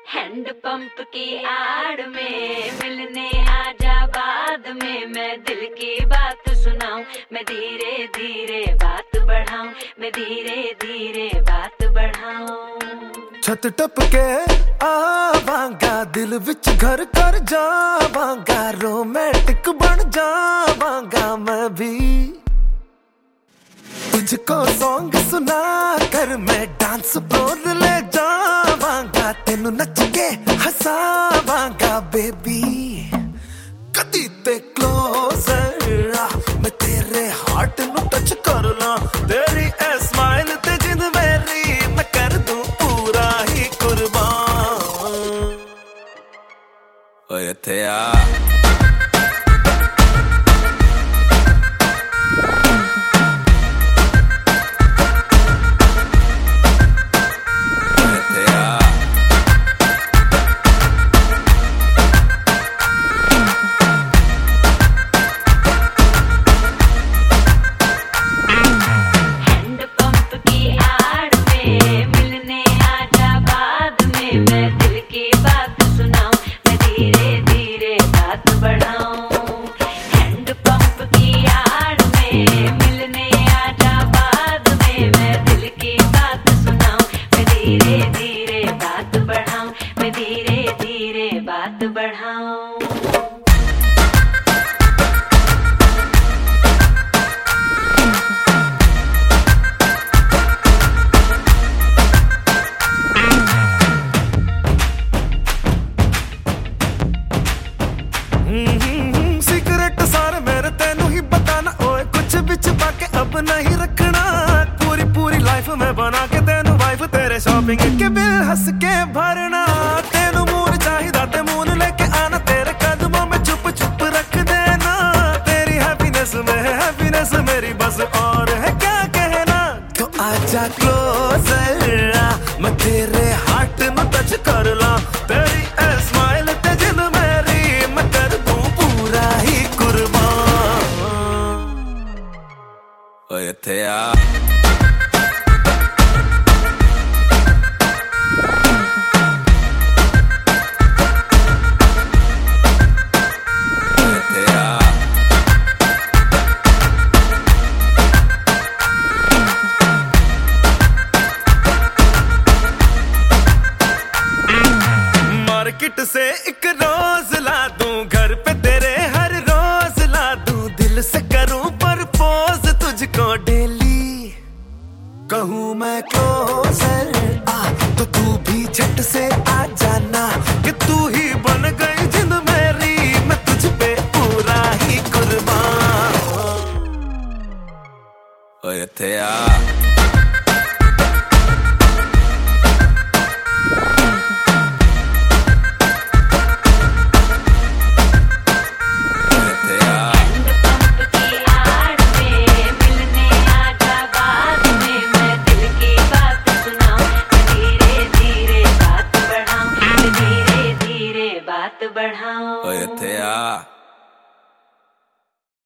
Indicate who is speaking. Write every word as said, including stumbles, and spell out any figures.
Speaker 1: Hand pump की आड़ में मिलने आजा बाद में, मैं दिल की बात सुनाऊं, मैं धीरे धीरे बात बढ़ाऊं, मैं धीरे धीरे बात बढ़ाऊं।
Speaker 2: छत टपके आवांगा, दिल विच घर कर जावांगा, रोमांटिक बन जावांगा मैं भी। तुझको सॉन्ग सुना कर मैं डांस फ्लोर ले जावांगा, तेनू नच के हसावांगा बेबी। कदी ते क्लोजर आ, मैं तेरे हार्ट नु टच कर ला, तेरी ए स्माइल ते जिंद मेरी मैं कर दूं पूरा ही कुर्बान। ओए इत्थे आ बात बढ़ाऊं। सीक्रेट सारे मेरे तेनू ही बताना, ओए कुछ बिच पाके अब नहीं रखना, पूरी पूरी लाइफ में बना के तेनू वाइफ, तेरे शॉपिंग के बिल हंस के भरना, तेनू मून चाहिदा ते मून लेके आना, तेरे कदमों में चुप चुप रख देना, तेरी हैप्पीनेस में हैप्पीनेस मेरी बस, और है क्या कहना। तो आजा क्लोजर आ, मैं तेरे हार्ट में टच कर ला, तेरी ए स्माइल ते जिंद मेरी मैं कर दूं पूरा ही कुर्बान। ओए इत्थे आ मार्केट से एक रोज ला दूं, घर पे तेरे हर रोज ला दूं, दिल से करूं प्रपोज तुझको डेली, कहूं मैं क्लोजर आ तो तू भी झट से आ जाना, कि तू ही बन गई जिंद मेरी मैं तुझ पे पूरा ही कुर्बान। ओए इत्थे आ